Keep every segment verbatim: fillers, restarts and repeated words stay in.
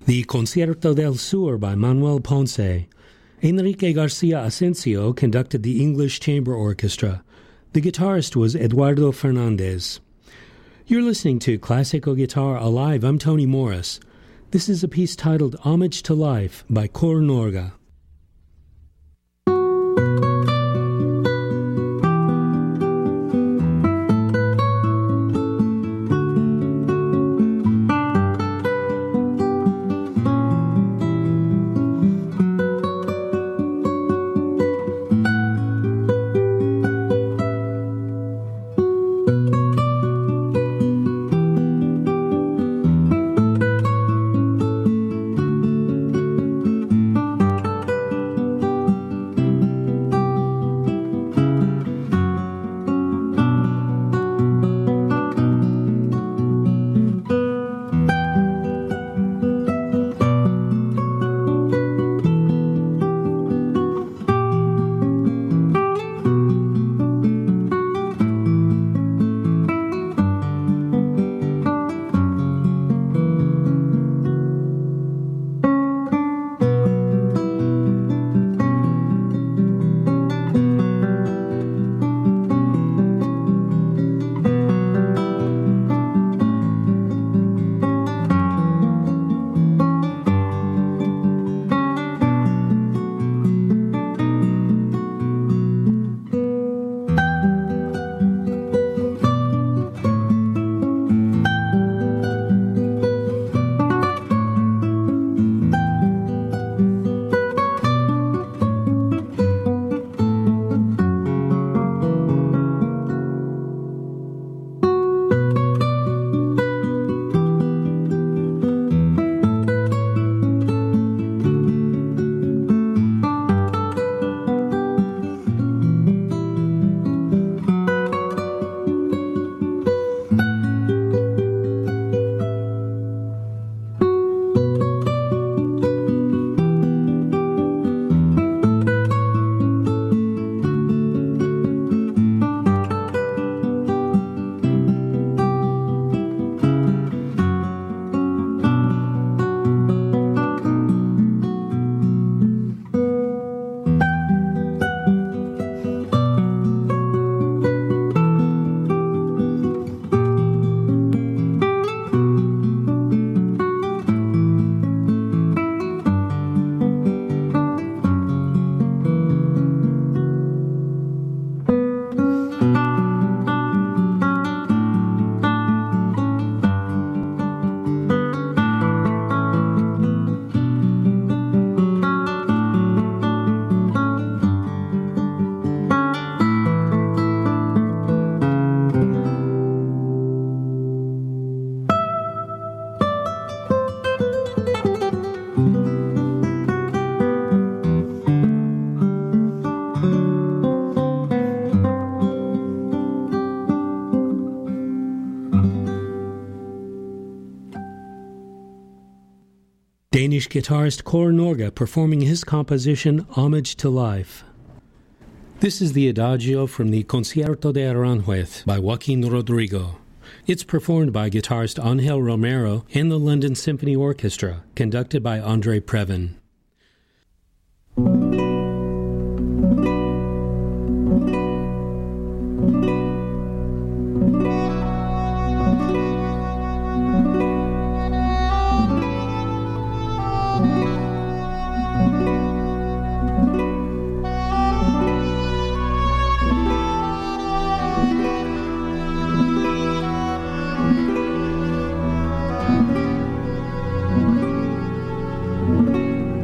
The Concierto del Sur by Manuel Ponce. Enrique Garcia Asensio conducted the English Chamber Orchestra. The guitarist was Eduardo Fernandez. You're listening to Classical Guitar Alive. I'm Tony Morris. This is a piece titled Homage to Life by Cor Norga. Danish guitarist Cor Norga performing his composition Homage to Life. This is the Adagio from the Concierto de Aranjuez by Joaquin Rodrigo. It's performed by guitarist Ángel Romero and the London Symphony Orchestra, conducted by André Previn. Thank you.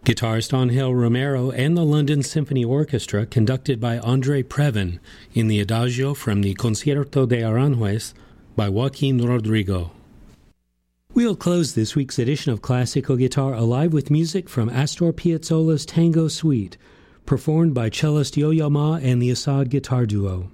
Guitarist Angel Romero and the London Symphony Orchestra, conducted by André Previn in the Adagio from the Concierto de Aranjuez by Joaquin Rodrigo. We'll close this week's edition of Classical Guitar Alive with music from Astor Piazzolla's Tango Suite, performed by cellist Yo-Yo Ma and the Assad Guitar Duo.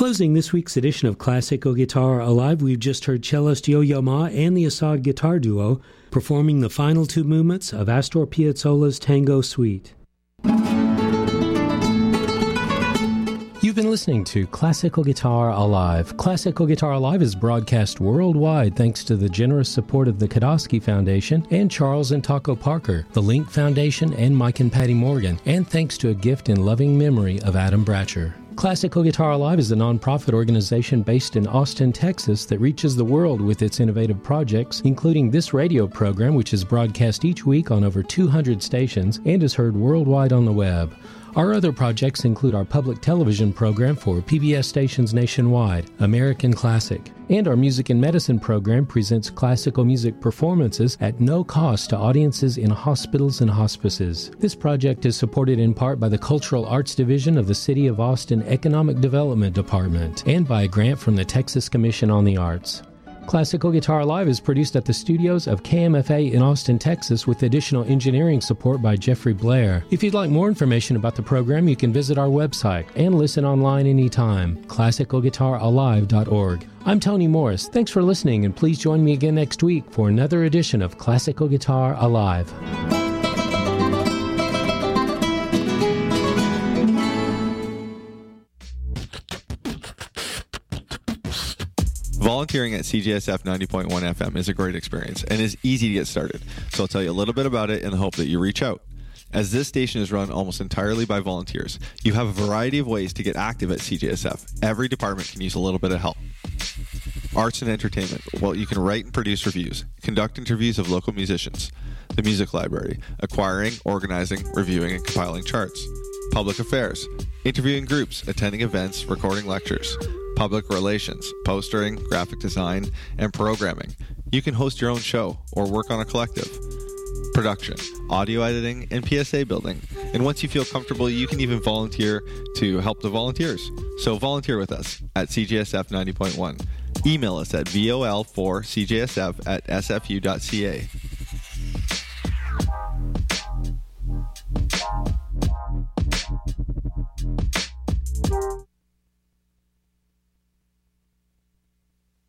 Closing this week's edition of Classical Guitar Alive, we've just heard cellist Yo-Yo Ma and the Assad Guitar Duo performing the final two movements of Astor Piazzolla's Tango Suite. You've been listening to Classical Guitar Alive. Classical Guitar Alive is broadcast worldwide thanks to the generous support of the Kodosky Foundation and Charles and Taco Parker, the Link Foundation, and Mike and Patty Morgan, and thanks to a gift in loving memory of Adam Bratcher. Classical Guitar Alive is a nonprofit organization based in Austin, Texas that reaches the world with its innovative projects, including this radio program, which is broadcast each week on over two hundred stations and is heard worldwide on the web. Our other projects include our public television program for P B S stations nationwide, American Classic, and our Music and Medicine program presents classical music performances at no cost to audiences in hospitals and hospices. This project is supported in part by the Cultural Arts Division of the City of Austin Economic Development Department and by a grant from the Texas Commission on the Arts. Classical Guitar Live is produced at the studios of K M F A in Austin, Texas, with additional engineering support by Jeffrey Blair. If you'd like more information about the program, you can visit our website and listen online anytime, classical guitar alive dot org. I'm Tony Morris. Thanks for listening, and please join me again next week for another edition of Classical Guitar Alive. Volunteering at C J S F ninety point one F M is a great experience and is easy to get started, so I'll tell you a little bit about it in the hope that you reach out. As this station is run almost entirely by volunteers, you have a variety of ways to get active at C J S F. Every department can use a little bit of help. Arts and entertainment. Well, you can write and produce reviews, conduct interviews of local musicians, the music library, acquiring, organizing, reviewing, and compiling charts. Public affairs. Interviewing groups, attending events, recording lectures. Public relations, postering, graphic design, and programming. You can host your own show or work on a collective. Production, audio editing, and P S A building. And once you feel comfortable, you can even volunteer to help the volunteers. So volunteer with us at C J S F ninety point one. Email us at vol four c j s f at s f u dot c a.